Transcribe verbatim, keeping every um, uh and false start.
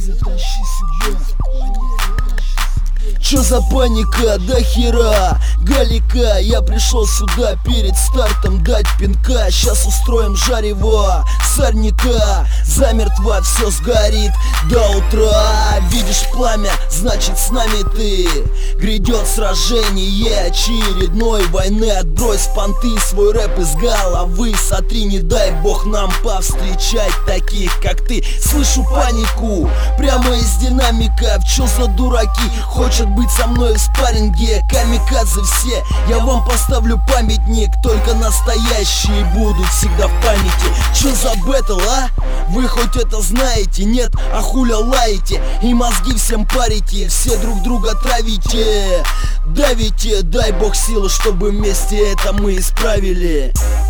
Чё за паника, да хера, галика. Я пришел сюда перед стартом дать пинка. Сейчас устроим жарево, сорняка. Замертво все сгорит до утра. Видишь пламя, значит с нами ты. Грядет сражение очередной войны. Отбрось понты, свой рэп из головы сотри. Не дай бог нам повстречать таких, как ты. Слышу панику прямо из динамика. Чё за дураки хочет быть со мной в спарринге? Камикадзе все, я вам поставлю памятник. Только настоящие будут всегда в памяти. Чё за бэтл, а? Вы хоть это знаете? Нет, а хуля лаете и мозги всем парите. Все друг друга травите, давите. Дай бог силы, чтобы вместе это мы исправили.